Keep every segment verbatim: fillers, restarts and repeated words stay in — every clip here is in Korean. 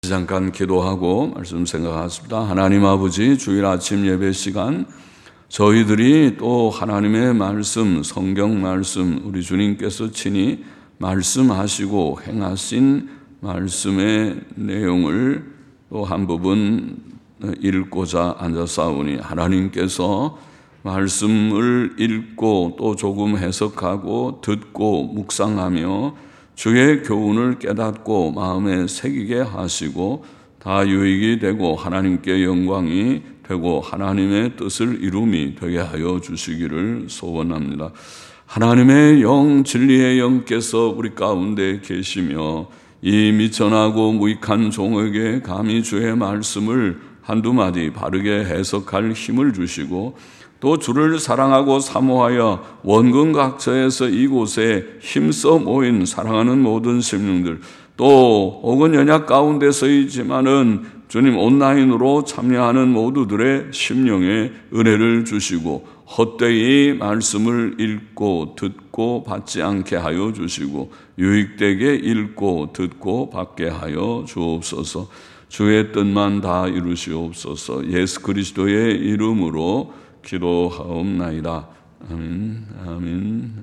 잠깐 기도하고 말씀 생각하겠습니다. 하나님 아버지, 주일 아침 예배 시간 저희들이 또 하나님의 말씀, 성경 말씀, 우리 주님께서 친히 말씀하시고 행하신 말씀의 내용을 또 한 부분 읽고자 앉았사오니, 하나님께서 말씀을 읽고 또 조금 해석하고 듣고 묵상하며 주의 교훈을 깨닫고 마음에 새기게 하시고 다 유익이 되고 하나님께 영광이 되고 하나님의 뜻을 이룸이 되게 하여 주시기를 소원합니다. 하나님의 영, 진리의 영께서 우리 가운데 계시며 이 미천하고 무익한 종에게 감히 주의 말씀을 한두 마디 바르게 해석할 힘을 주시고 또 주를 사랑하고 사모하여 원근각처에서 이곳에 힘써 모인 사랑하는 모든 심령들, 또 혹은 연약 가운데서이지만은 주님 온라인으로 참여하는 모두들의 심령에 은혜를 주시고 헛되이 말씀을 읽고 듣고 받지 않게 하여 주시고 유익되게 읽고 듣고 받게 하여 주옵소서. 주의 뜻만 다 이루시옵소서. 예수 그리스도의 이름으로 기도하옵나이다. 아멘, 아멘.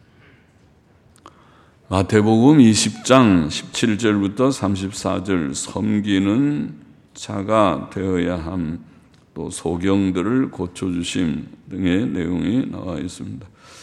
마태복음 이십 장 십칠 절부터 삼십사 절, 섬기는 자가 되어야 함, 또 소경들을 고쳐주심 등의 내용이 나와 있습니다.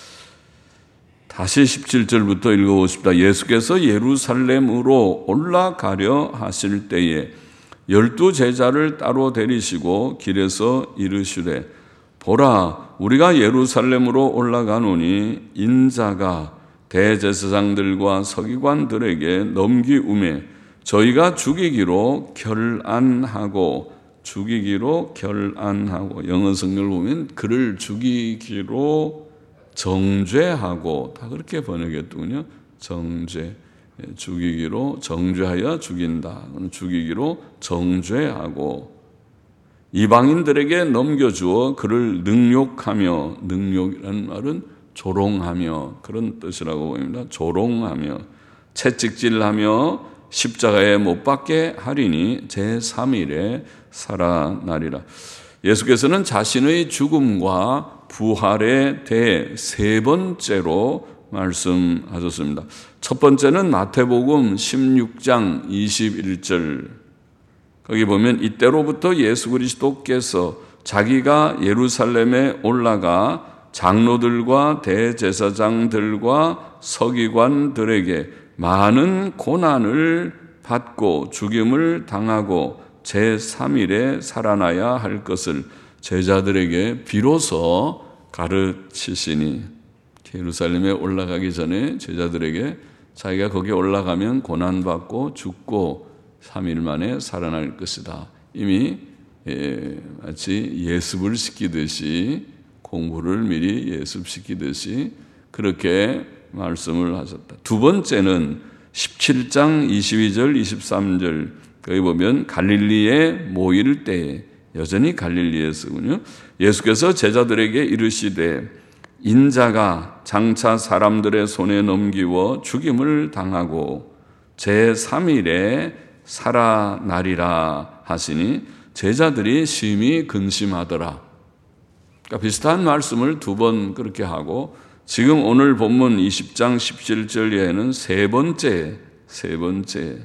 다시 십칠 절부터 읽어보십시다. 예수께서 예루살렘으로 올라가려 하실 때에 열두 제자를 따로 데리시고 길에서 이르시되, 보라, 우리가 예루살렘으로 올라가노니 인자가 대제사장들과 서기관들에게 넘기우매 저희가 죽이기로 결안하고, 죽이기로 결안하고, 영어 성경을 보면 그를 죽이기로 정죄하고, 다 그렇게 번역했더군요. 정죄, 죽이기로 정죄하여 죽인다. 죽이기로 정죄하고 이방인들에게 넘겨주어 그를 능욕하며, 능욕이라는 말은 조롱하며 그런 뜻이라고 보입니다. 조롱하며 채찍질하며 십자가에 못 박게 하리니 제삼 일에 살아나리라. 예수께서는 자신의 죽음과 부활에 대해 세 번째로 말씀하셨습니다. 첫 번째는 마태복음 십육 장 이십일 절, 거기 보면 이때로부터 예수 그리스도께서 자기가 예루살렘에 올라가 장로들과 대제사장들과 서기관들에게 많은 고난을 받고 죽임을 당하고 제삼 일에 살아나야 할 것을 제자들에게 비로소 가르치시니, 예루살렘에 올라가기 전에 제자들에게 자기가 거기에 올라가면 고난받고 죽고 삼 일 만에 살아날 것이다. 이미 예, 마치 예습을 시키듯이, 공부를 미리 예습시키듯이 그렇게 말씀을 하셨다. 두 번째는 십칠 장 이십이 절 이십삼 절, 거기 보면 갈릴리에 모일 때에, 여전히 갈릴리에서군요. 예수께서 제자들에게 이르시되 인자가 장차 사람들의 손에 넘기워 죽임을 당하고 제삼 일에 살아나리라 하시니 제자들이 심히 근심하더라. 그러니까 비슷한 말씀을 두 번 그렇게 하고, 지금 오늘 본문 이십 장 십칠 절에는 세 번째, 세 번째,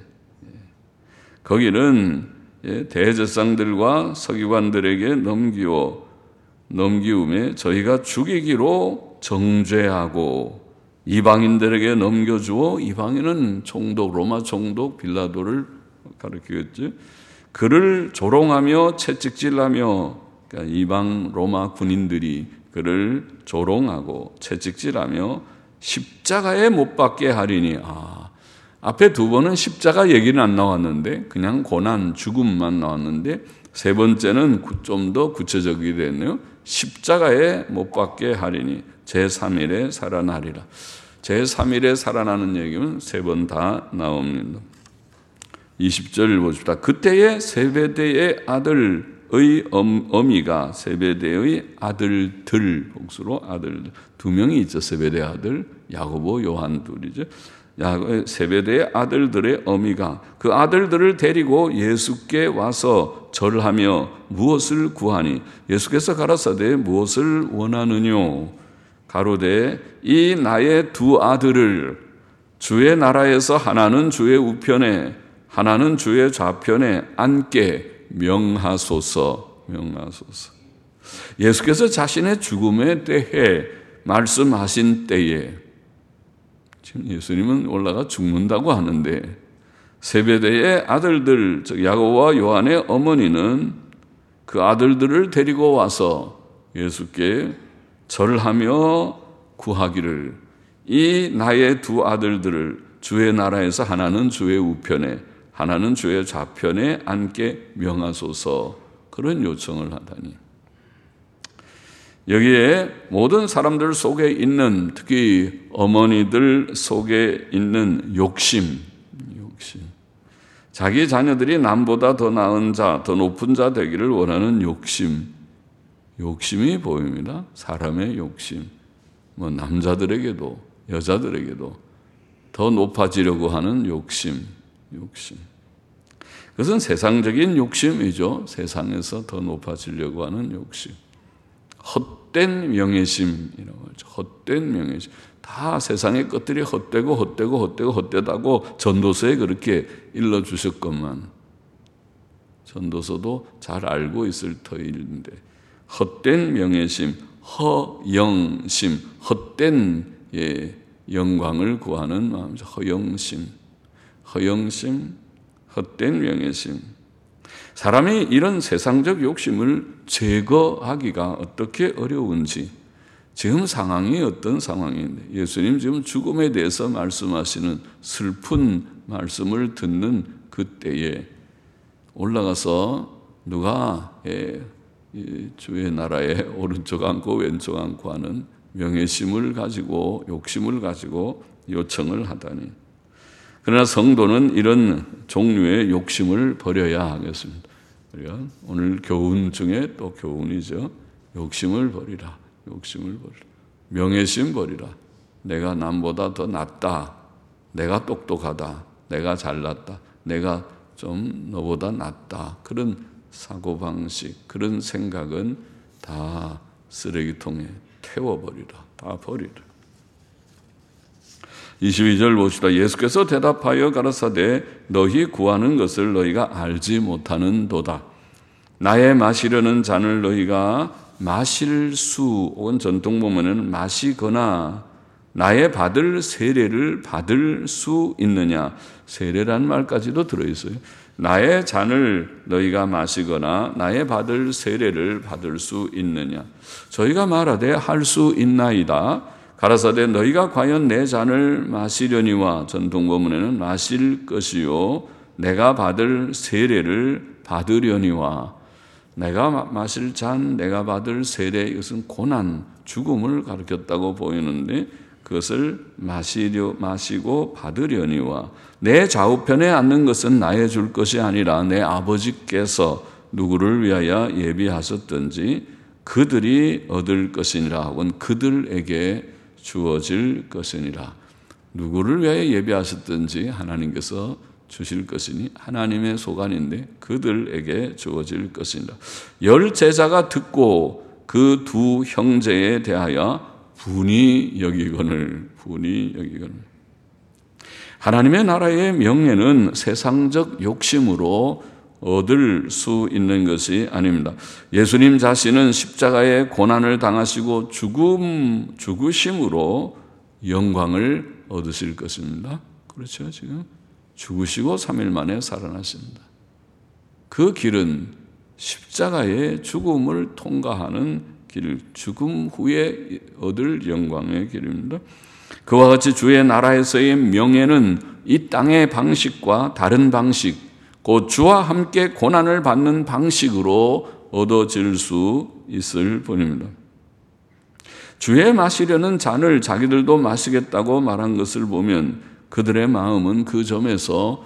거기는 대제사장들과 서기관들에게 넘기워 넘기움에 저희가 죽이기로 정죄하고 이방인들에게 넘겨주어, 이방인은 총독, 로마 총독 빌라도를 가르치겠죠. 그를 조롱하며 채찍질하며, 그러니까 이방 로마 군인들이 그를 조롱하고 채찍질하며 십자가에 못 박게 하리니. 아, 앞에 두 번은 십자가 얘기는 안 나왔는데 그냥 고난, 죽음만 나왔는데 세 번째는 좀 더 구체적이게 됐네요. 십자가에 못 박게 하리니 제삼 일에 살아나리라. 제삼 일에 살아나는 얘기는 세 번 다 나옵니다. 이십 절 보십시다. 그때에 세베대의 아들의 어미가, 세베대의 아들들, 복수로 아들들 두 명이 있죠. 세베대 아들 야고보, 요한 둘이죠. 야곱의 세베대의 아들들의 어미가 그 아들들을 데리고 예수께 와서 절하며 무엇을 구하니 예수께서 가라사대 무엇을 원하느뇨 가로되 이 나의 두 아들을 주의 나라에서 하나는 주의 우편에 하나는 주의 좌편에 앉게 명하소서. 명하소서. 예수께서 자신의 죽음에 대해 말씀하신 때에 지금 예수님은 올라가 죽는다고 하는데 세베대의 아들들 즉 야고보와 요한의 어머니는 그 아들들을 데리고 와서 예수께 절하며 구하기를 이 나의 두 아들들을 주의 나라에서 하나는 주의 우편에 하나는 주의 좌편에 앉게 명하소서. 그런 요청을 하다니 여기에 모든 사람들 속에 있는 특히 어머니들 속에 있는 욕심, 욕심. 자기 자녀들이 남보다 더 나은 자, 더 높은 자 되기를 원하는 욕심, 욕심이 보입니다. 사람의 욕심. 뭐 남자들에게도 여자들에게도 더 높아지려고 하는 욕심, 욕심. 그것은 세상적인 욕심이죠. 세상에서 더 높아지려고 하는 욕심. 헛된 명예심이라고 하죠. 헛된 명예심. 다 세상의 것들이 헛되고 헛되고 헛되고 헛되다고 전도서에 그렇게 일러주셨건만 전도서도 잘 알고 있을 터인데 헛된 명예심, 허영심, 헛된 예, 영광을 구하는 마음이죠. 허영심, 허영심, 헛된 명예심. 사람이 이런 세상적 욕심을 제거하기가 어떻게 어려운지 지금 상황이 어떤 상황인데 예수님 지금 죽음에 대해서 말씀하시는 슬픈 말씀을 듣는 그때에 올라가서 누가 예, 주의 나라에 오른쪽 앉고 왼쪽 앉고 하는 명예심을 가지고 욕심을 가지고 요청을 하다니. 그러나 성도는 이런 종류의 욕심을 버려야 하겠습니다. 우리가 오늘 교훈 중에 또 교훈이죠. 욕심을 버리라. 욕심을 버리라. 명예심 버리라. 내가 남보다 더 낫다. 내가 똑똑하다. 내가 잘났다. 내가 좀 너보다 낫다. 그런 사고방식, 그런 생각은 다 쓰레기통에 태워버리라. 다 버리라. 이십이 절 봅시다. 예수께서 대답하여 가라사대 너희 구하는 것을 너희가 알지 못하는 도다. 나의 마시려는 잔을 너희가 마실 수 혹은 전통 보면은 마시거나 나의 받을 세례를 받을 수 있느냐. 세례란 말까지도 들어있어요. 나의 잔을 너희가 마시거나 나의 받을 세례를 받을 수 있느냐. 저희가 말하되 할 수 있나이다. 가라사대 너희가 과연 내 잔을 마시려니와 전통본문에는 마실 것이요 내가 받을 세례를 받으려니와. 내가 마실 잔, 내가 받을 세례, 이것은 고난, 죽음을 가르쳤다고 보이는데 그것을 마시려, 마시고 받으려니와. 내 좌우편에 앉는 것은 나의 줄 것이 아니라 내 아버지께서 누구를 위하여 예비하셨든지 그들이 얻을 것이니라. 혹은 그들에게 주어질 것이니라. 누구를 위하여 예비하셨든지 하나님께서 주실 것이니 하나님의 소관인데 그들에게 주어질 것이니라. 열 제자가 듣고 그 두 형제에 대하여 분이 여기거늘 분이 여기거늘. 하나님의 나라의 명예는 세상적 욕심으로 얻을 수 있는 것이 아닙니다. 예수님 자신은 십자가의 고난을 당하시고 죽음, 죽으심으로 영광을 얻으실 것입니다. 그렇죠, 지금? 죽으시고 삼 일 만에 살아나십니다. 그 길은 십자가의 죽음을 통과하는 길, 죽음 후에 얻을 영광의 길입니다. 그와 같이 주의 나라에서의 명예는 이 땅의 방식과 다른 방식, 곧 주와 함께 고난을 받는 방식으로 얻어질 수 있을 뿐입니다. 주의 마시려는 잔을 자기들도 마시겠다고 말한 것을 보면 그들의 마음은 그 점에서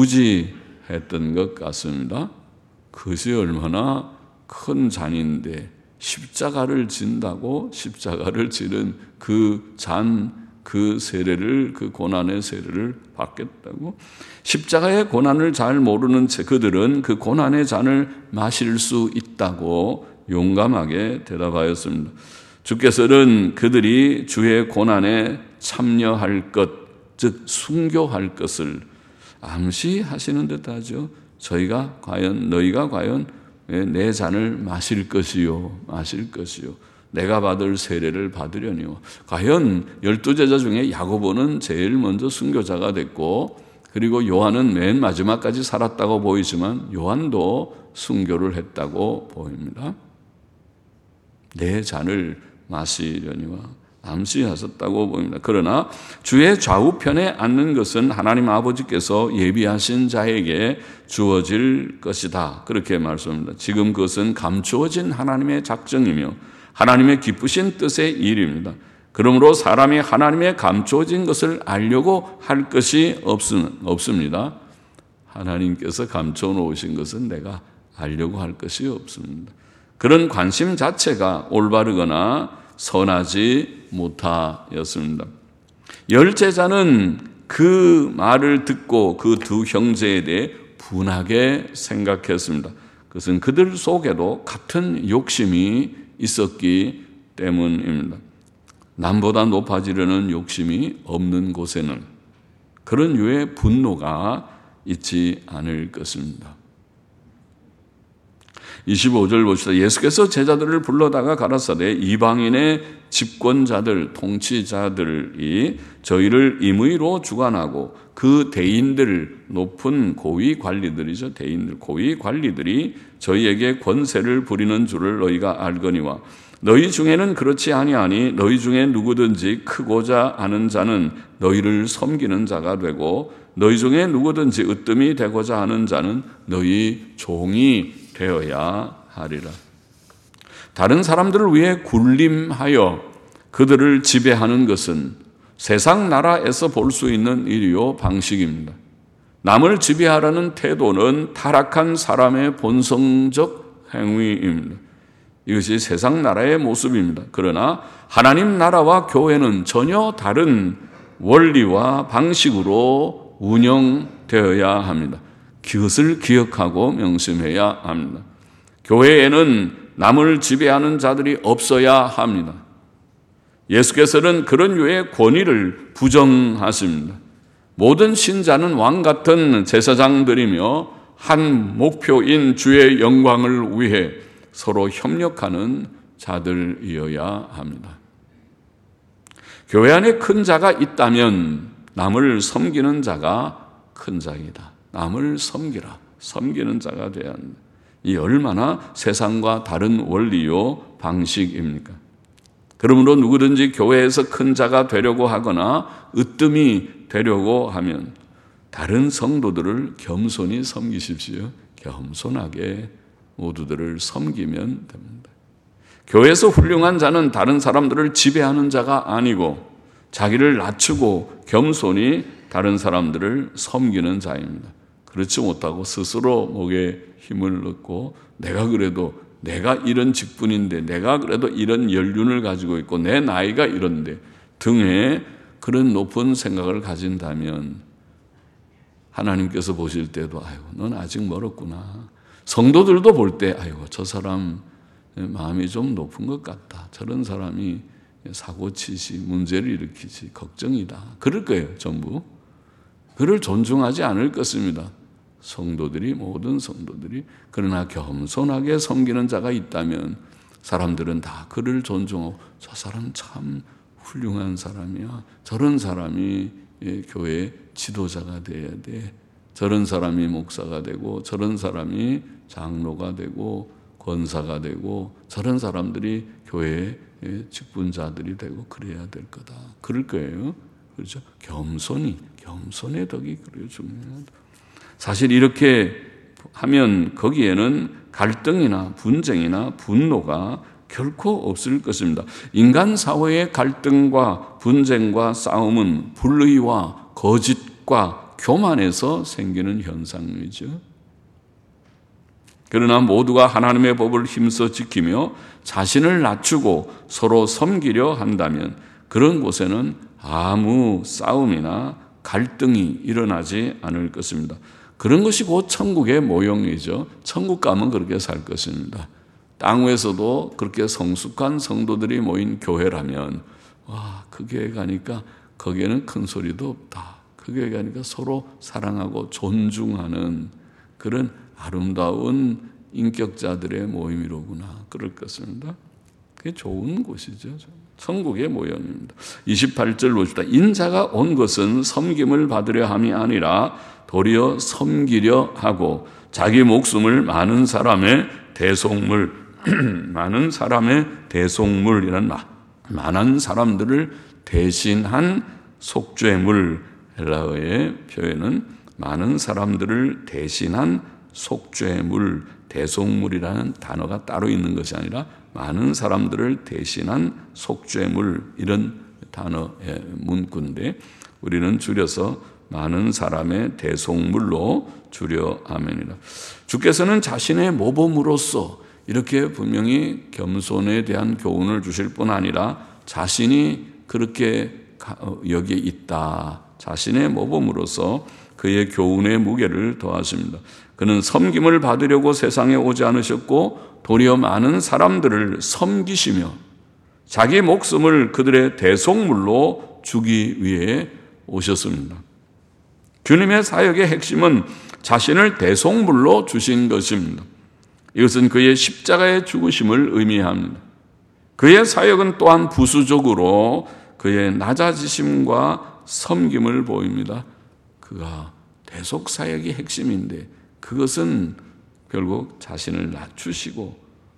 무지했던 것 같습니다. 그것이 얼마나 큰 잔인데 십자가를 진다고 십자가를 지는 그 잔 그 세례를, 그 고난의 세례를 받겠다고. 십자가의 고난을 잘 모르는 그들은 그 고난의 잔을 마실 수 있다고 용감하게 대답하였습니다. 주께서는 그들이 주의 고난에 참여할 것, 즉 순교할 것을 암시하시는 듯하죠. 저희가 과연, 너희가 과연 내 잔을 마실 것이요, 마실 것이요, 내가 받을 세례를 받으려니요. 과연 열두 제자 중에 야고보는 제일 먼저 순교자가 됐고, 그리고 요한은 맨 마지막까지 살았다고 보이지만 요한도 순교를 했다고 보입니다. 내 잔을 마시려니와 암시하셨다고 보입니다. 그러나 주의 좌우편에 앉는 것은 하나님 아버지께서 예비하신 자에게 주어질 것이다. 그렇게 말씀합니다. 지금 그것은 감추어진 하나님의 작정이며 하나님의 기쁘신 뜻의 일입니다. 그러므로 사람이 하나님의 감추어진 것을 알려고 할 것이 없습니다. 하나님께서 감춰 놓으신 것은 내가 알려고 할 것이 없습니다. 그런 관심 자체가 올바르거나 선하지 못하였습니다. 열 제자는 그 말을 듣고 그 두 형제에 대해 분하게 생각했습니다. 그것은 그들 속에도 같은 욕심이 있었기 때문입니다. 남보다 높아지려는 욕심이 없는 곳에는 그런 유의 분노가 있지 않을 것입니다. 이십오 절 봅시다. 예수께서 제자들을 불러다가 가라사대 이방인의 집권자들, 통치자들이 저희를 임의로 주관하고 그 대인들, 높은 고위 관리들이죠. 대인들, 고위 관리들이 저희에게 권세를 부리는 줄을 너희가 알거니와 너희 중에는 그렇지 아니하니 너희 중에 누구든지 크고자 하는 자는 너희를 섬기는 자가 되고 너희 중에 누구든지 으뜸이 되고자 하는 자는 너희 종이 되어야 하리라. 다른 사람들을 위해 군림하여 그들을 지배하는 것은 세상 나라에서 볼 수 있는 일이요 방식입니다. 남을 지배하라는 태도는 타락한 사람의 본성적 행위입니다. 이것이 세상 나라의 모습입니다. 그러나 하나님 나라와 교회는 전혀 다른 원리와 방식으로 운영되어야 합니다. 그것을 기억하고 명심해야 합니다. 교회에는 남을 지배하는 자들이 없어야 합니다. 예수께서는 그런 유의 권위를 부정하십니다. 모든 신자는 왕 같은 제사장들이며 한 목표인 주의 영광을 위해 서로 협력하는 자들이어야 합니다. 교회 안에 큰 자가 있다면 남을 섬기는 자가 큰 자이다. 남을 섬기라. 섬기는 자가 되어야 합니다. 이 얼마나 세상과 다른 원리요 방식입니까? 그러므로 누구든지 교회에서 큰 자가 되려고 하거나 으뜸이 되려고 하면 다른 성도들을 겸손히 섬기십시오. 겸손하게 모두들을 섬기면 됩니다. 교회에서 훌륭한 자는 다른 사람들을 지배하는 자가 아니고 자기를 낮추고 겸손히 다른 사람들을 섬기는 자입니다. 그렇지 못하고 스스로 목에 힘을 얻고 내가 그래도 내가 이런 직분인데 내가 그래도 이런 연륜을 가지고 있고 내 나이가 이런데 등에 그런 높은 생각을 가진다면 하나님께서 보실 때도 아이고 넌 아직 멀었구나. 성도들도 볼 때 아이고 저 사람 마음이 좀 높은 것 같다. 저런 사람이 사고치시 문제를 일으키지 걱정이다. 그럴 거예요. 전부. 그를 존중하지 않을 것입니다. 성도들이 모든 성도들이. 그러나 겸손하게 섬기는 자가 있다면 사람들은 다 그를 존중하고 저 사람 참 훌륭한 사람이야. 저런 사람이 교회 지도자가 돼야 돼. 저런 사람이 목사가 되고 저런 사람이 장로가 되고 권사가 되고 저런 사람들이 교회의 직분자들이 되고 그래야 될 거다. 그럴 거예요. 그렇죠? 겸손이, 겸손의 덕이 그래요 중요하다. 사실 이렇게 하면 거기에는 갈등이나 분쟁이나 분노가 결코 없을 것입니다. 인간 사회의 갈등과 분쟁과 싸움은 불의와 거짓과 교만에서 생기는 현상이죠. 그러나 모두가 하나님의 법을 힘써 지키며 자신을 낮추고 서로 섬기려 한다면 그런 곳에는 아무 싸움이나 갈등이 일어나지 않을 것입니다. 그런 것이 곧 천국의 모형이죠. 천국 가면 그렇게 살 것입니다. 땅 위에서도 그렇게 성숙한 성도들이 모인 교회라면 와, 그 교회 가니까 거기에는 큰 소리도 없다. 그 교회 가니까 서로 사랑하고 존중하는 그런 아름다운 인격자들의 모임이로구나. 그럴 것입니다. 그게 좋은 곳이죠. 천국의 모형입니다. 이십팔 절 보십시다. 인자가 온 것은 섬김을 받으려 함이 아니라 도리어 섬기려 하고 자기 목숨을 많은 사람의 대속물, 많은 사람의 대속물이란 말, 많은 사람들을 대신한 속죄물, 헬라어의 표현은 많은 사람들을 대신한 속죄물, 대속물이라는 단어가 따로 있는 것이 아니라 많은 사람들을 대신한 속죄물, 이런 단어의 문구인데 우리는 줄여서 많은 사람의 대속물로 줄여 아멘이라. 주께서는 자신의 모범으로서 이렇게 분명히 겸손에 대한 교훈을 주실 뿐 아니라 자신이 그렇게 여기에 있다. 자신의 모범으로서 그의 교훈의 무게를 더하십니다. 그는 섬김을 받으려고 세상에 오지 않으셨고 도리어 많은 사람들을 섬기시며 자기 목숨을 그들의 대속물로 주기 위해 오셨습니다. 주님의 사역의 핵심은 자신을 대속물로 주신 것입니다. 이것은 그의 십자가의 죽으심을 의미합니다. 그의 사역은 또한 부수적으로 그의 낮아지심과 섬김을 보입니다. 그가 대속 사역이 핵심인데 그것은 결국 자신을 낮추시고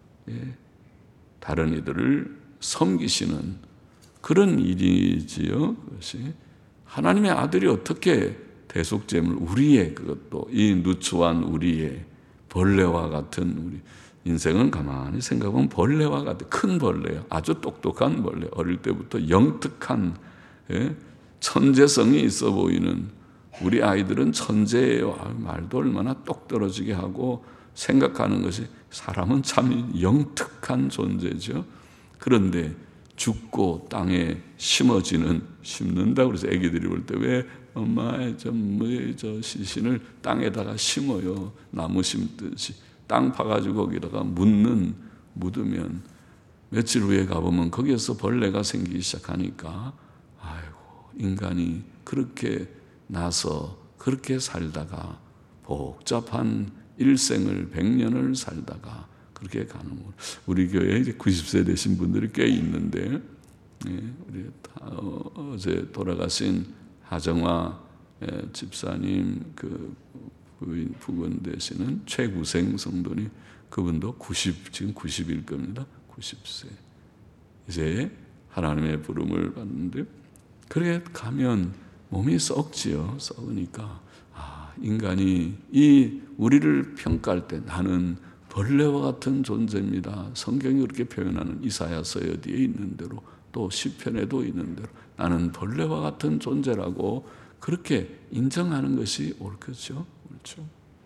다른 이들을 섬기시는 그런 일이지요. 그것이 하나님의 아들이 어떻게 대속제물, 우리의 그것도 이 누추한 우리의 벌레와 같은 우리 인생은 가만히 생각하면 벌레와 같은 큰 벌레요. 아주 똑똑한 벌레. 어릴 때부터 영특한 예? 천재성이 있어 보이는 우리 아이들은 천재예요. 아, 말도 얼마나 똑 떨어지게 하고 생각하는 것이 사람은 참 영특한 존재죠. 그런데 죽고 땅에 심어지는 심는다고 그래서 애기들이 볼 때 왜 엄마의 저 시신을 땅에다가 심어요. 나무 심듯이 땅 파가지고 거기다가 묻는 묻으면 며칠 후에 가보면 거기에서 벌레가 생기기 시작하니까 아이고 인간이 그렇게 나서 그렇게 살다가 복잡한 일생을 백 년을 살다가 그렇게 가는 거. 우리 교회에 이제 구십 세 되신 분들이 꽤 있는데, 예, 우리 어제 돌아가신 하정화 집사님 그 부인 부군 되시는 최구생 성도님 그분도 구십 지금 구십일 겁니다. 구십 세 이제 하나님의 부름을 받는데 그래 가면 몸이 썩지요. 썩으니까 아, 인간이 이 우리를 평가할 때 나는 벌레와 같은 존재입니다. 성경이 그렇게 표현하는 이사야서 어디에 있는 대로 또 시편에도 있는 대로 나는 벌레와 같은 존재라고 그렇게 인정하는 것이 옳겠죠. 옳죠.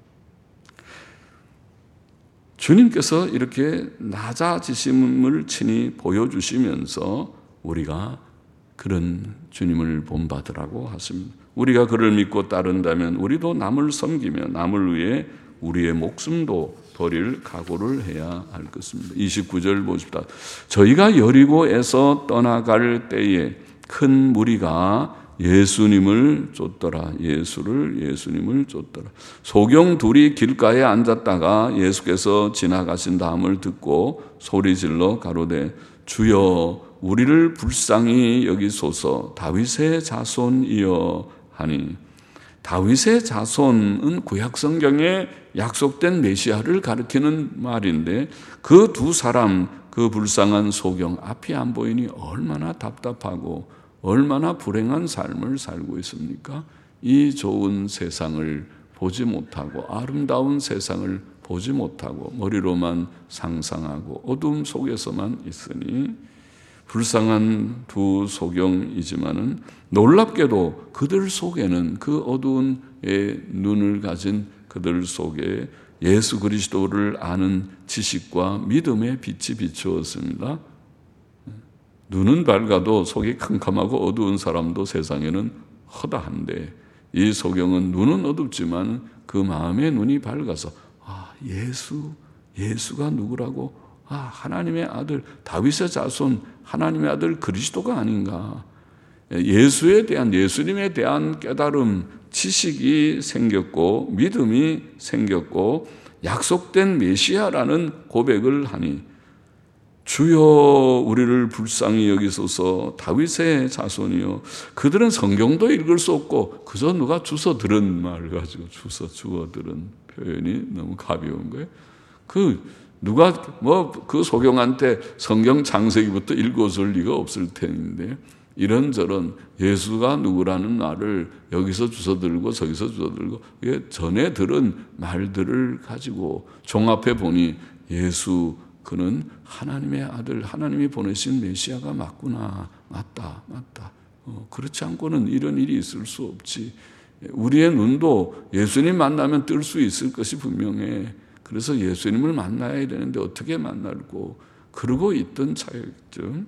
주님께서 이렇게 낮아지심을 친히 보여주시면서 우리가 그런 주님을 본받으라고 하십니다. 우리가 그를 믿고 따른다면 우리도 남을 섬기며 남을 위해 우리의 목숨도 버릴 각오를 해야 할 것입니다. 이십구 절 보십시다. 저희가 여리고에서 떠나갈 때에 큰 무리가 예수님을 쫓더라. 예수를 예수님을 쫓더라. 소경 둘이 길가에 앉았다가 예수께서 지나가신 다음을 듣고 소리질러 가로되 주여 우리를 불쌍히 여기소서. 다윗의 자손이여 하니 다윗의 자손은 구약 성경에 약속된 메시아를 가리키는 말인데 그 두 사람 그 불쌍한 소경 앞이 안 보이니 얼마나 답답하고 얼마나 불행한 삶을 살고 있습니까? 이 좋은 세상을 보지 못하고 아름다운 세상을 보지 못하고 머리로만 상상하고 어둠 속에서만 있으니 불쌍한 두 소경이지만은 놀랍게도 그들 속에는 그 어두운 눈을 가진 그들 속에 예수 그리스도를 아는 지식과 믿음의 빛이 비추었습니다. 눈은 밝아도 속이 캄캄하고 어두운 사람도 세상에는 허다한데 이 소경은 눈은 어둡지만 그 마음의 눈이 밝아서 아, 예수, 예수가 누구라고? 아, 하나님의 아들, 다윗의 자손, 하나님의 아들 그리스도가 아닌가? 예수에 대한, 예수님에 대한 깨달음, 지식이 생겼고 믿음이 생겼고 약속된 메시아라는 고백을 하니 주여 우리를 불쌍히 여기소서 다윗의 자손이요. 그들은 성경도 읽을 수 없고 그저 누가 주워 들은 말 가지고 주워 주워 들은 표현이 너무 가벼운 거예요. 그 누가 뭐 그 소경한테 성경 창세기부터 읽어줄 리가 없을 텐데 이런저런 예수가 누구라는 말을 여기서 주워들고 저기서 주워들고 이게 전에 들은 말들을 가지고 종합해 보니 예수 그는 하나님의 아들, 하나님이 보내신 메시아가 맞구나. 맞다, 맞다. 어, 그렇지 않고는 이런 일이 있을 수 없지. 우리의 눈도 예수님 만나면 뜰 수 있을 것이 분명해. 그래서 예수님을 만나야 되는데 어떻게 만날고 그러고 있던 차였죠.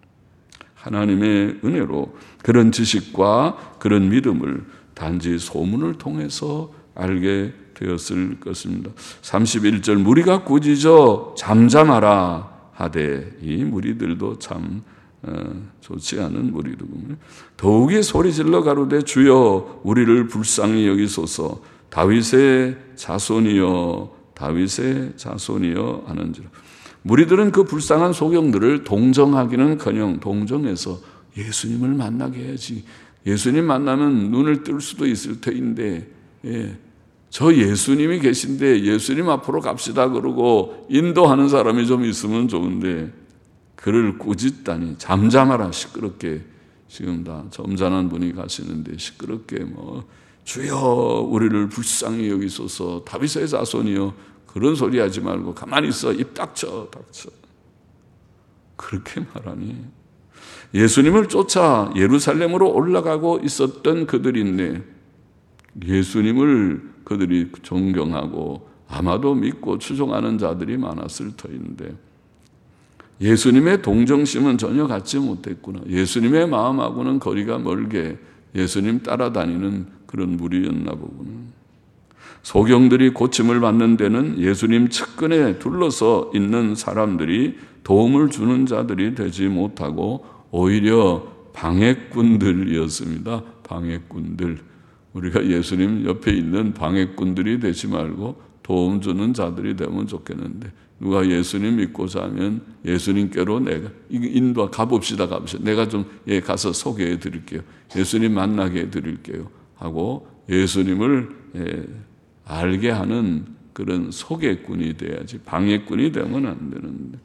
하나님의 은혜로 그런 지식과 그런 믿음을 단지 소문을 통해서 알게 되었을 것입니다. 삼십일 절 무리가 꾸짖어 잠잠하라 하되 이 무리들도 참 어, 좋지 않은 무리더군요. 더욱이 소리질러 가로되 주여 우리를 불쌍히 여기소서 다윗의 자손이여 다윗의 자손이여 하는지라. 무리들은 그 불쌍한 소경들을 동정하기는커녕 동정해서 예수님을 만나게 해야지. 예수님 만나면 눈을 뜰 수도 있을 터인데 예. 저 예수님이 계신데 예수님 앞으로 갑시다 그러고 인도하는 사람이 좀 있으면 좋은데 그를 꾸짖다니 잠잠하라 시끄럽게 지금 다 점잖은 분이 가시는데 시끄럽게 뭐 주여 우리를 불쌍히 여기소서 다윗의 자손이여 그런 소리 하지 말고 가만히 있어 입 닥쳐 닥쳐 그렇게 말하니 예수님을 쫓아 예루살렘으로 올라가고 있었던 그들인데 예수님을 그들이 존경하고 아마도 믿고 추종하는 자들이 많았을 터인데 예수님의 동정심은 전혀 갖지 못했구나. 예수님의 마음하고는 거리가 멀게 예수님 따라다니는 그런 무리였나 보구나. 소경들이 고침을 받는 데는 예수님 측근에 둘러서 있는 사람들이 도움을 주는 자들이 되지 못하고 오히려 방해꾼들이었습니다. 방해꾼들. 우리가 예수님 옆에 있는 방해꾼들이 되지 말고 도움 주는 자들이 되면 좋겠는데 누가 예수님 믿고자 하면 예수님께로 내가 인도 가봅시다 가봅시다. 내가 좀 예, 가서 소개해 드릴게요. 예수님 만나게 해 드릴게요. 하고 예수님을 예, 알게 하는 그런 소개꾼이 돼야지 방해꾼이 되면 안 되는데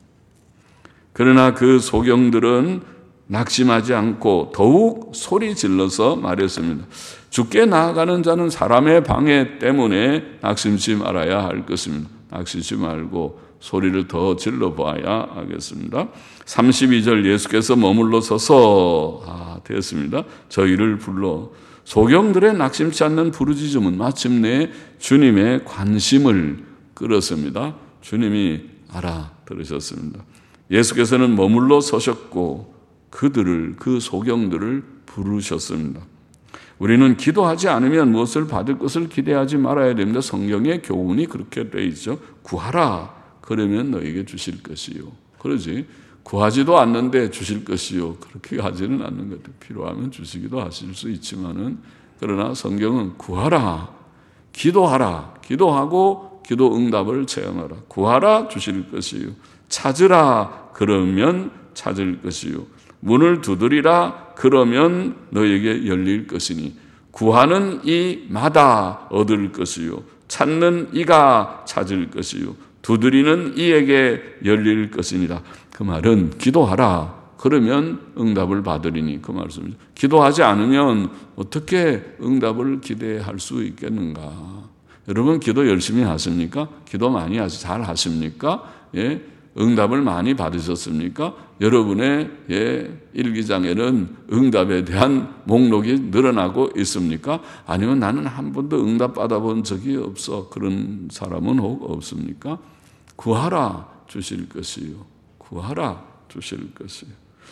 그러나 그 소경들은 낙심하지 않고 더욱 소리 질러서 말했습니다. 주께 나아가는 자는 사람의 방해 때문에 낙심치 말아야 할 것입니다. 낙심치 말고 소리를 더 질러봐야 하겠습니다. 삼십이 절 예수께서 머물러 서서 아, 되었습니다. 저희를 불러 소경들의 낙심치 않는 부르짖음은 마침내 주님의 관심을 끌었습니다. 주님이 알아들으셨습니다. 예수께서는 머물러 서셨고 그들을 그 소경들을 부르셨습니다. 우리는 기도하지 않으면 무엇을 받을 것을 기대하지 말아야 됩니다. 성경의 교훈이 그렇게 되어 있죠. 구하라 그러면 너에게 주실 것이요. 그러지 구하지도 않는데 주실 것이요. 그렇게 하지는 않는 것 같아요. 필요하면 주시기도 하실 수 있지만은 그러나 성경은 구하라, 기도하라, 기도하고 기도 응답을 체험하라. 구하라 주실 것이요. 찾으라 그러면 찾을 것이요. 문을 두드리라 그러면 너에게 열릴 것이니 구하는 이마다 얻을 것이요 찾는 이가 찾을 것이요 두드리는 이에게 열릴 것이니라. 그 말은 기도하라 그러면 응답을 받으리니 그 말씀이죠. 기도하지 않으면 어떻게 응답을 기대할 수 있겠는가? 여러분 기도 열심히 하십니까? 기도 많이 하시 잘 하십니까? 예. 응답을 많이 받으셨습니까? 여러분의 예, 일기장에는 응답에 대한 목록이 늘어나고 있습니까? 아니면 나는 한 번도 응답 받아본 적이 없어. 그런 사람은 혹 없습니까? 구하라 주실 것이요. 구하라 주실 것이요.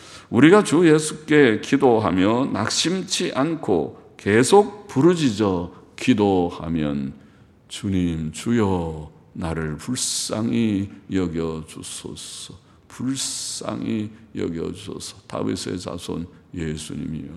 우리가 주 예수께 기도하며 낙심치 않고 계속 부르짖어 기도하면 주님 주여 나를 불쌍히 여겨주소서, 불쌍히 여겨주소서. 다윗의 자손 예수님이요.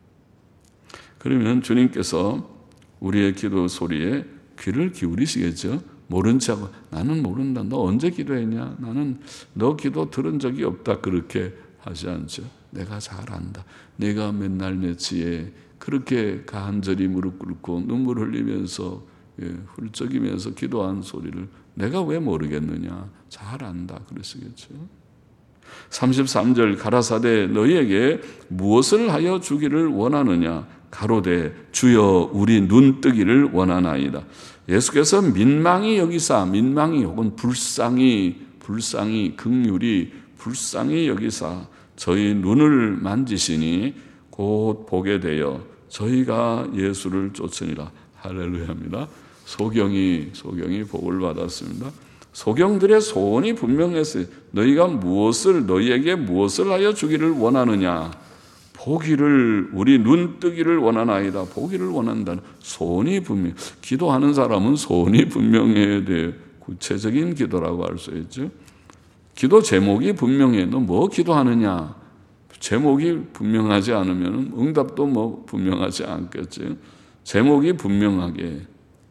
그러면 주님께서 우리의 기도 소리에 귀를 기울이시겠죠. 모른 척 나는 모른다. 너 언제 기도했냐? 나는 너 기도 들은 적이 없다. 그렇게 하지 않죠. 내가 잘 안다. 내가 맨날 며칠에 그렇게 간절히 무릎 꿇고 눈물 흘리면서 예, 훌쩍이면서 기도한 소리를 내가 왜 모르겠느냐? 잘 안다. 그러시겠죠. 삼십삼 절 가라사대 너희에게 무엇을 하여 주기를 원하느냐? 가로되 주여 우리 눈 뜨기를 원하나이다. 예수께서 민망히 여기사, 민망히 혹은 불쌍히, 불쌍히, 긍휼히, 불쌍히 여기사 저희 눈을 만지시니 곧 보게 되어 저희가 예수를 쫓으니라. 할렐루야입니다. 소경이, 소경이 복을 받았습니다. 소경들의 소원이 분명했어요. 너희가 무엇을, 너희에게 무엇을 하여 주기를 원하느냐? 보기를, 우리 눈 뜨기를 원하나이다. 보기를 원한다는 소원이 분명. 기도하는 사람은 소원이 분명해야 돼요. 구체적인 기도라고 할 수 있죠. 기도 제목이 분명해. 너 뭐 기도하느냐? 제목이 분명하지 않으면 응답도 뭐 분명하지 않겠죠. 제목이 분명하게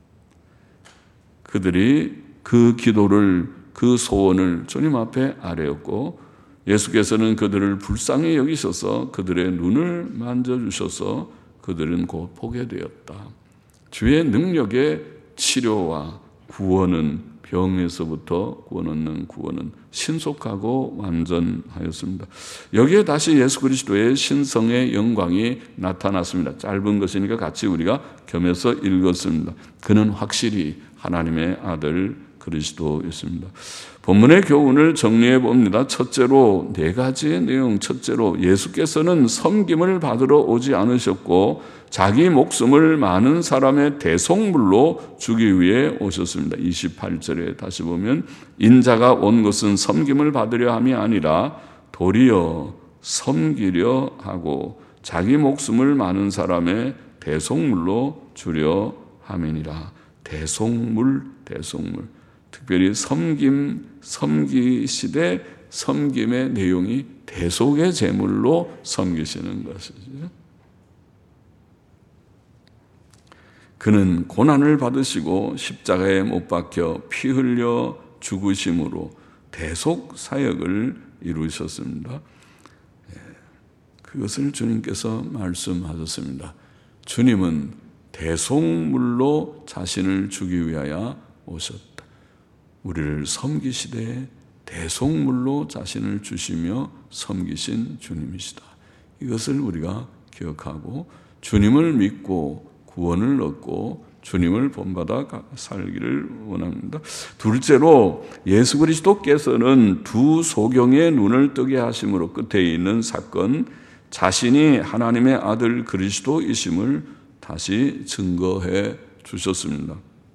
그들이 그 기도를, 그 소원을 주님 앞에 아뢰었고 예수께서는 그들을 불쌍히 여기셔서 그들의 눈을 만져주셔서 그들은 곧 보게 되었다. 주의 능력의 치료와 구원은 병에서부터 구원 얻는 구원은 신속하고 완전하였습니다. 여기에 다시 예수 그리스도의 신성의 영광이 나타났습니다. 짧은 것이니까 같이 우리가 겸해서 읽었습니다. 그는 확실히 하나님의 아들 그리스도였습니다. 본문의 교훈을 정리해 봅니다. 첫째로 네 가지의 내용. 첫째로 예수께서는 섬김을 받으러 오지 않으셨고 자기 목숨을 많은 사람의 대속물로 주기 위해 오셨습니다. 이십팔 절에 다시 보면 인자가 온 것은 섬김을 받으려 함이 아니라 도리어 섬기려 하고 자기 목숨을 많은 사람의 대속물로 주려 함이니라. 대속물, 대속물. 특별히 섬김, 섬기시되 섬김의 내용이 대속의 제물로 섬기시는 것이죠. 그는 고난을 받으시고 십자가에 못 박혀 피 흘려 죽으심으로 대속 사역을 이루셨습니다. 그것을 주님께서 말씀하셨습니다. 주님은 대속물로 자신을 주기 위하여 오셨다. 우리를 섬기시되 대속물로 자신을 주시며 섬기신 주님이시다. 이것을 우리가 기억하고 주님을 믿고 구원을 얻고 주님을 본받아 살기를 원합니다. 둘째로 예수 그리스도께서는 두 소경의 눈을 뜨게 하심으로 끝에 있는 사건, 자신이 하나님의 아들 그리스도이심을 다시 증거해 주셨습니다.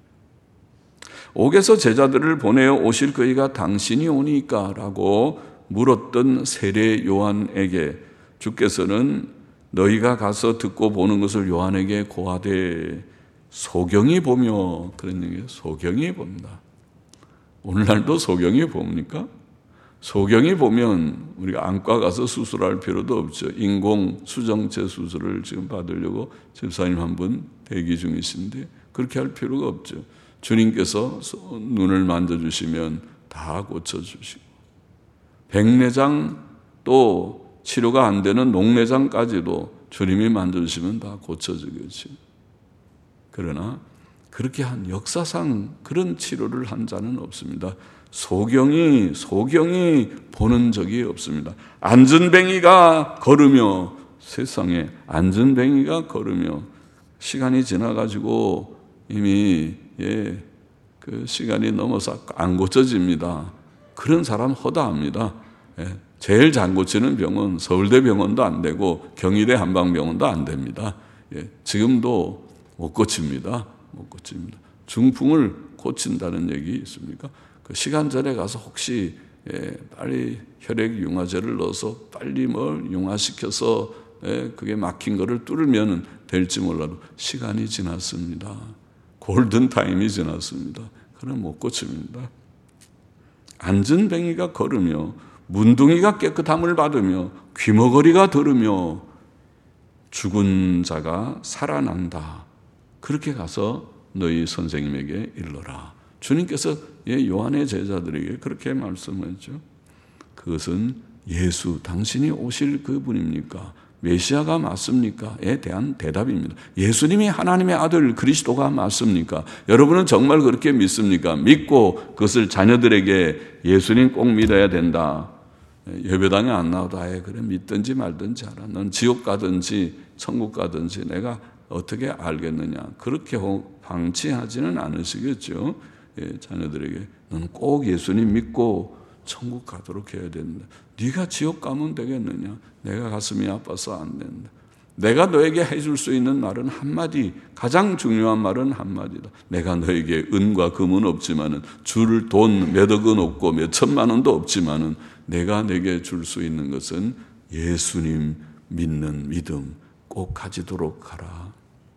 옥에서 제자들을 보내어 오실 그이가 당신이 오니까? 라고 물었던 세례 요한에게 주께서는 너희가 가서 듣고 보는 것을 요한에게 고하되 소경이 보며, 그런 얘기예요. 소경이 본다. 오늘날도 소경이 봅니까? 소경이 보면 우리가 안과 가서 수술할 필요도 없죠. 인공 수정체 수술을 지금 받으려고 집사님 한 분 대기 중이신데 그렇게 할 필요가 없죠. 주님께서 눈을 만져주시면 다 고쳐주시고 백내장 또 치료가 안 되는 녹내장까지도 주님이 만져주시면 다 고쳐지겠죠. 그러나 그렇게 한 역사상 그런 치료를 한 자는 없습니다. 소경이 소경이 보는 적이 없습니다. 안전뱅이가 걸으며, 세상에 안전뱅이가 걸으며 시간이 지나가지고 이미 예, 그 시간이 넘어서 안 고쳐집니다. 그런 사람 허다합니다. 예, 제일 잘 고치는 병은 서울대병원도 안 되고 경희대 한방병원도 안 됩니다. 예, 지금도 못 고칩니다. 못 고칩니다. 중풍을 고친다는 얘기 있습니까? 그 시간 전에 가서 혹시 예, 빨리 혈액 융화제를 넣어서 빨리 뭘 융화시켜서 예, 그게 막힌 거를 뚫으면 될지 몰라도 시간이 지났습니다. 골든 타임이 지났습니다. 그럼 못 고칩니다. 안전뱅이가 걸으며 문둥이가 깨끗함을 받으며 귀머거리가 들으며 죽은 자가 살아난다. 그렇게 가서 너희 선생님에게 일러라. 주님께서 요한의 제자들에게 그렇게 말씀했죠. 그것은 예수, 당신이 오실 그분입니까? 메시아가 맞습니까? 에 대한 대답입니다. 예수님이 하나님의 아들 그리스도가 맞습니까? 여러분은 정말 그렇게 믿습니까? 믿고 그것을 자녀들에게 예수님 꼭 믿어야 된다. 예배당에 안 나와도 아예 그래 믿든지 말든지 알아. 넌 지옥 가든지 천국 가든지 내가 어떻게 알겠느냐. 그렇게 방치하지는 않으시겠죠. 예, 자녀들에게 너는 꼭 예수님 믿고 천국 가도록 해야 된다. 네가 지옥 가면 되겠느냐. 내가 가슴이 아파서 안 된다. 내가 너에게 해줄 수 있는 말은 한마디, 가장 중요한 말은 한마디다. 내가 너에게 은과 금은 없지만은 줄 돈 몇 억은 없고 몇 천만 원도 없지만은 내가 내게 줄 수 있는 것은 예수님 믿는 믿음 꼭 가지도록 하라.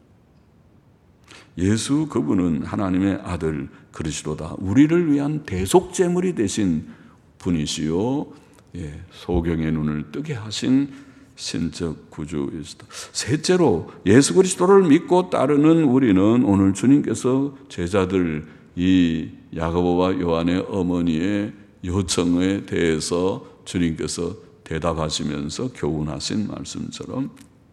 예수 그분은 하나님의 아들 그리스도다. 우리를 위한 대속제물이 되신 분이시요. 예, 소경의 눈을 뜨게 하신 신적 구주이시다. 셋째로 예수 그리스도를 믿고 따르는 우리는 오늘 주님께서 제자들 이 야고보와 요한의 어머니의 요청에 대해서 주님께서 대답하시면서 교훈하신 말씀처럼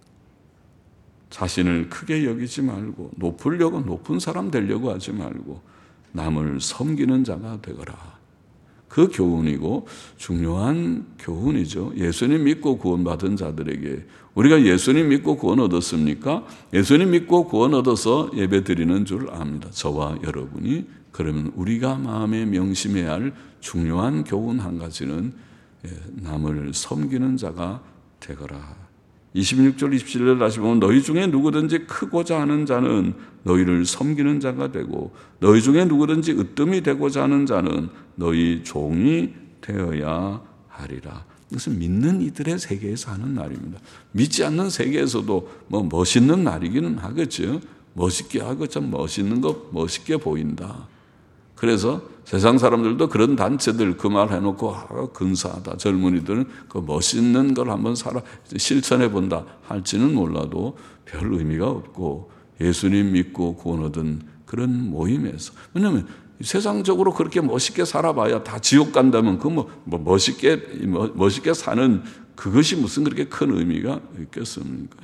자신을 크게 여기지 말고 높으려고 높은 사람 되려고 하지 말고 남을 섬기는 자가 되거라. 그 교훈이고 중요한 교훈이죠. 예수님 믿고 구원받은 자들에게 우리가 예수님 믿고 구원 얻었습니까? 예수님 믿고 구원 얻어서 예배 드리는 줄 압니다. 저와 여러분이. 그러면 우리가 마음에 명심해야 할 중요한 교훈 한 가지는 남을 섬기는 자가 되거라. 이십육 절 이십칠 절 다시 보면 너희 중에 누구든지 크고자 하는 자는 너희를 섬기는 자가 되고 너희 중에 누구든지 으뜸이 되고자 하는 자는 너희 종이 되어야 하리라. 이것은 믿는 이들의 세계에서 하는 말입니다. 믿지 않는 세계에서도 뭐 멋있는 말이기는 하겠죠. 멋있게 하고 참 멋있는 거 멋있게 보인다. 그래서 세상 사람들도 그런 단체들 그 말 해놓고 아, 근사하다. 젊은이들은 그 멋있는 걸 한번 살아 실천해 본다 할지는 몰라도 별 의미가 없고 예수님 믿고 구원 얻은 그런 모임에서 왜냐하면 세상적으로 그렇게 멋있게 살아봐야 다 지옥 간다면 그 뭐 뭐 멋있게 멋있게 사는 그것이 무슨 그렇게 큰 의미가 있겠습니까?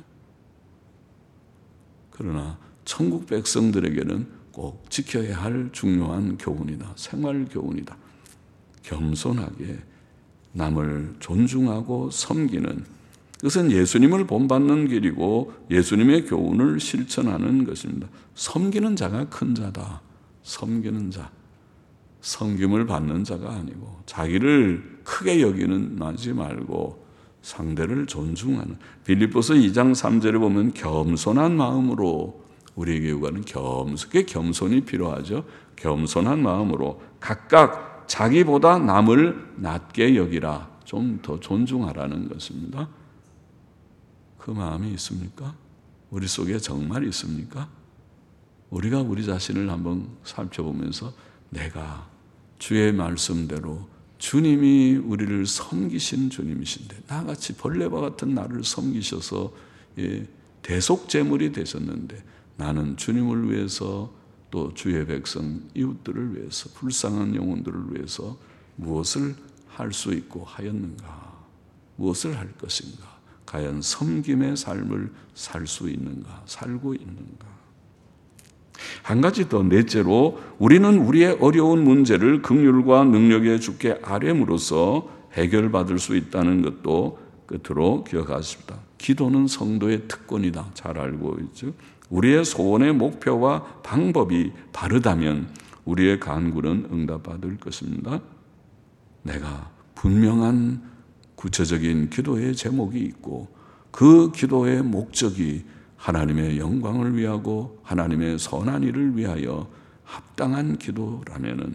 그러나 천국 백성들에게는 꼭 지켜야 할 중요한 교훈이다. 생활 교훈이다. 겸손하게 남을 존중하고 섬기는 그것은 예수님을 본받는 길이고 예수님의 교훈을 실천하는 것입니다. 섬기는 자가 큰 자다. 섬기는 자. 섬김을 받는 자가 아니고 자기를 크게 여기는 나지 말고 상대를 존중하는 빌립보서 이 장 삼 절에 보면 겸손한 마음으로 우리에게 요구하는 겸손, 겸손이 필요하죠. 겸손한 마음으로 각각 자기보다 남을 낮게 여기라. 좀 더 존중하라는 것입니다. 그 마음이 있습니까? 우리 속에 정말 있습니까? 우리가 우리 자신을 한번 살펴보면서 내가 주의 말씀대로 주님이 우리를 섬기신 주님이신데 나같이 벌레와 같은 나를 섬기셔서 예, 대속제물이 되셨는데 나는 주님을 위해서 또 주의 백성 이웃들을 위해서 불쌍한 영혼들을 위해서 무엇을 할 수 있고 하였는가? 무엇을 할 것인가? 과연 섬김의 삶을 살 수 있는가? 살고 있는가? 한 가지 더 넷째로 우리는 우리의 어려운 문제를 긍휼과 능력의 주께 아뢰므로써 해결받을 수 있다는 것도 끝으로 기억하십시다. 기도는 성도의 특권이다. 잘 알고 있죠. 우리의 소원의 목표와 방법이 바르다면 우리의 간구는 응답받을 것입니다. 내가 분명한 구체적인 기도의 제목이 있고 그 기도의 목적이 하나님의 영광을 위하고 하나님의 선한 일을 위하여 합당한 기도라면은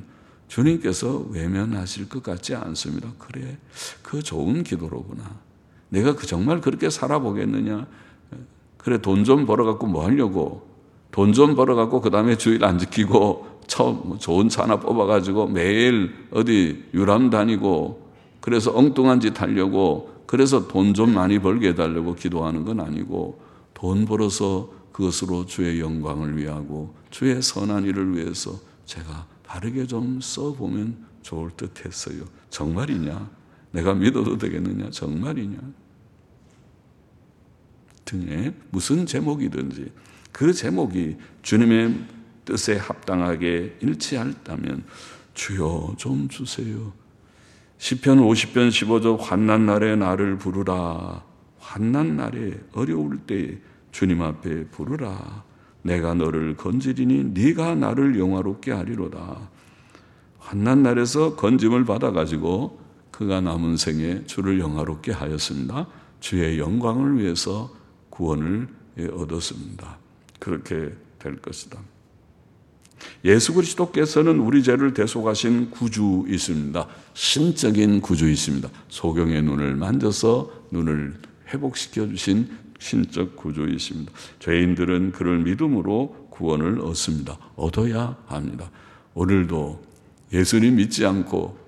주님께서 외면하실 것 같지 않습니다. 그래, 그 좋은 기도로구나. 내가 그 정말 그렇게 살아보겠느냐. 그래, 돈 좀 벌어갖고 뭐 하려고. 돈 좀 벌어갖고 그 다음에 주일 안 지키고 처음 좋은 차 하나 뽑아가지고 매일 어디 유람 다니고 그래서 엉뚱한 짓 하려고 그래서 돈 좀 많이 벌게 해달라고 기도하는 건 아니고 돈 벌어서 그것으로 주의 영광을 위하고 주의 선한 일을 위해서 제가 바르게 좀 써보면 좋을 듯 했어요. 정말이냐? 내가 믿어도 되겠느냐? 정말이냐? 등에 무슨 제목이든지 그 제목이 주님의 뜻에 합당하게 일치할다면 주여 좀 주세요. 시편 오십 편 십오 절 환난 날에 나를 부르라. 환난 날에 어려울 때 주님 앞에 부르라. 내가 너를 건지리니 네가 나를 영화롭게 하리로다. 환난 날에서 건짐을 받아가지고 그가 남은 생에 주를 영화롭게 하였습니다. 주의 영광을 위해서 구원을 얻었습니다. 그렇게 될 것이다. 예수 그리스도께서는 우리 죄를 대속하신 구주이십니다. 신적인 구주이십니다. 소경의 눈을 만져서 눈을 회복시켜 주신 신적 구주이십니다. 죄인들은 그를 믿음으로 구원을 얻습니다. 얻어야 합니다. 오늘도 예수님 믿지 않고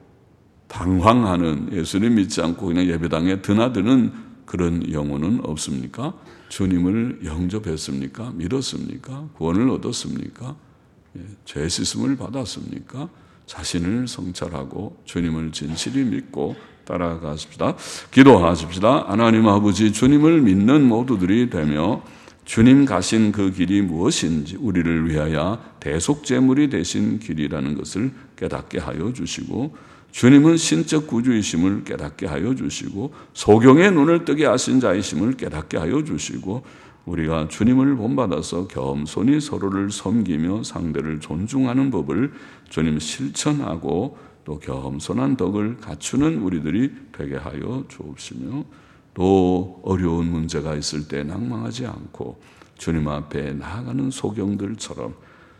방황하는, 예수님 믿지 않고 그냥 예배당에 드나드는 그런 영혼은 없습니까? 주님을 영접했습니까? 믿었습니까? 구원을 얻었습니까? 예, 죄 씻음을 받았습니까? 자신을 성찰하고 주님을 진실히 믿고 따라가십시다. 기도하십시다. 하나님 아버지, 주님을 믿는 모두들이 되며 주님 가신 그 길이 무엇인지 우리를 위하여 대속제물이 되신 길이라는 것을 깨닫게 하여 주시고 주님은 신적 구주이심을 깨닫게 하여 주시고 소경의 눈을 뜨게 하신 자이심을 깨닫게 하여 주시고 우리가 주님을 본받아서 겸손히 서로를 섬기며 상대를 존중하는 법을 주님 실천하고 또 겸손한 덕을 갖추는 우리들이 되게 하여 주옵시며 또 어려운 문제가 있을 때 낭망하지 않고 주님 앞에 나아가는 소경들처럼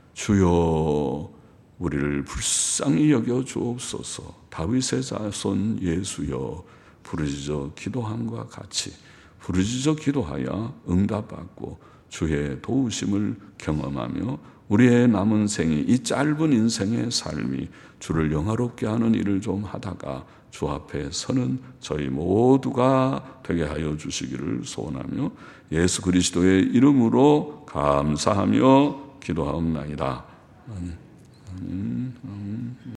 주여 우리를 불쌍히 여겨 주옵소서. 다윗의 자손 예수여 부르짖어 기도함과 같이 부르짖어 기도하여 응답받고 주의 도우심을 경험하며 우리의 남은 생이 이 짧은 인생의 삶이 주를 영화롭게 하는 일을 좀 하다가 주 앞에 서는 저희 모두가 되게 하여 주시기를 소원하며 예수 그리스도의 이름으로 감사하며 기도하옵나이다. 아멘. 아멘.